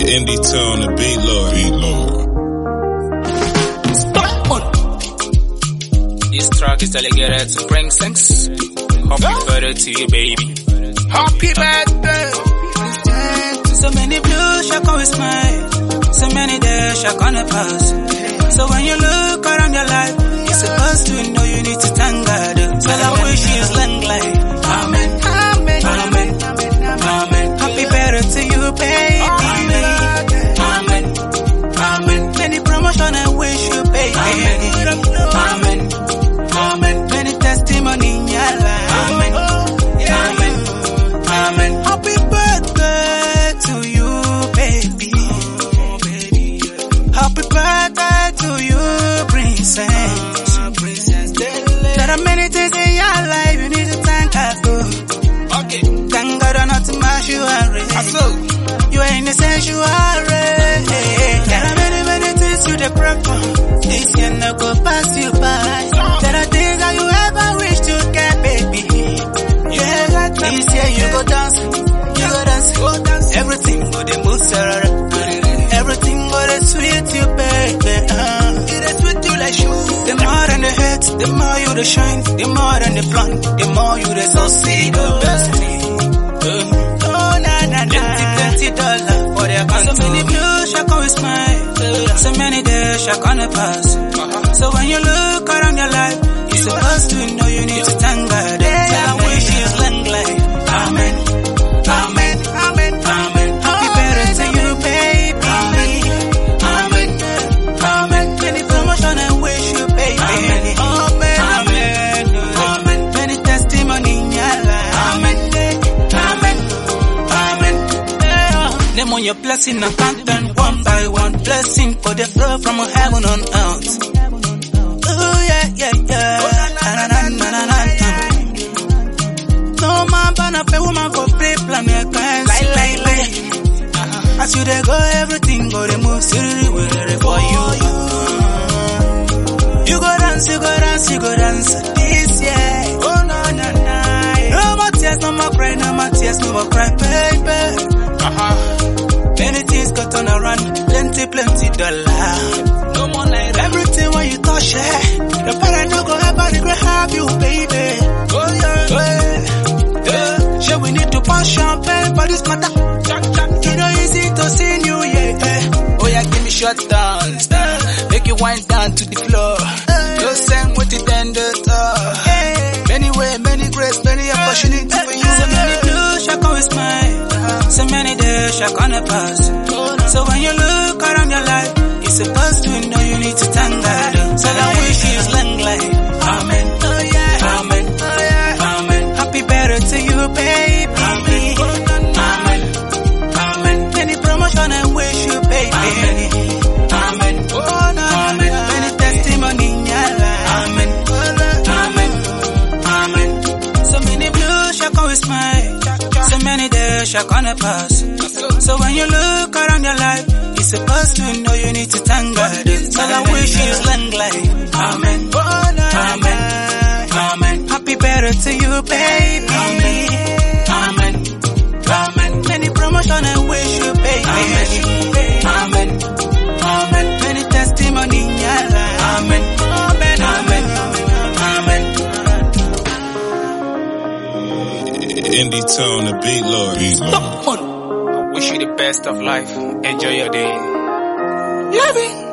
Indie Tone, the beat lord. This track is dedicated to bring sense. Happy birthday to you, baby. Happy birthday. So many blues shall come with smile. So many days shall come to pass. So when you look around your life, you're supposed to know you need to thank God. So I wish you long life. Amen. Amen. Amen. Amen. Happy birthday to you, baby. Amen. Amen. Amen. Many promotion I wish you, baby. Amen. Amen. Amen. Many testimony in your life. Amen. Amen. Amen. Happy birthday to you, baby. Happy birthday to you, princess. There are many things in your life you need to thank God for. Okay. Thank God not to mash you are. You are in the sanctuary. There are many things you dey pray for. This year no go pass you by. There are things that you ever wish to get, baby. Yeah, this year you go dance. You go dance. Everything go dey move, sir. Everything go dey sweet you, baby. It dey sweet you like shoe. The more than the hate, the more you dey shine. The more than the plan, the more you dey succeed. The best thing. Oh na na na. $20 for their account. So many blues shall come with smile. So many days shall come to pass. So when you look around your life, you're supposed to know you need to thank God. So I wish you long life. Amen. Amen. Amen. Amen. Happy birthday to you, baby. Amen. Amen. Amen. Many promotion I wish you, baby. Amen. Amen. Amen. Many testimony in your life. Amen. Amen. Amen. Name on your blessing and count them one by one. Blessing for the flow from heaven on earth. Oh yeah, yeah, yeah. Na na na na na. No man ban up a woman for play plan your plans. Lie. As you dey go, everything go dey move seriously for you. You go dance this year. Oh na na na. No more tears, no more cry, no more tears, no more cry, baby. Many things go turn around, plenty dollar. No more night. Everything when you touch it, the parent no go ever regret have you, baby. Oh yeah. Sure we need to pass champagne for this matter. It's not easy to see you, yeah. Oh yeah, give me short dance, make you wind down to the floor. Just send with it and the top. Many way, many grace, many opportunity for you. So many blues shall come with smile. So many days shall come to pass. So when you look around your life, you're supposed to know you need to thank God. So I wish you long life. Amen. Oh yeah. Amen. Oh yeah. Amen. Happy birthday to you, baby. Amen. Amen. Amen. Many promotion I wish you, baby. Amen. Amen. Oh no. Amen. Many testimony in your life. Amen. Amen. Amen. So many blues shall come with smile. So many days shall come to pass. So when you look around your life, you're supposed to know you need to thank God. So I wish you long life. Amen. Amen. Amen. Happy birthday to you, baby. Amen. Amen. Amen. Many promotion I wish you, baby. Amen. Amen. Amen. Many testimony in your life. Amen. Amen. Amen. Indie Tone, the beat lord. Wish you the best of life. Enjoy your day. Love it.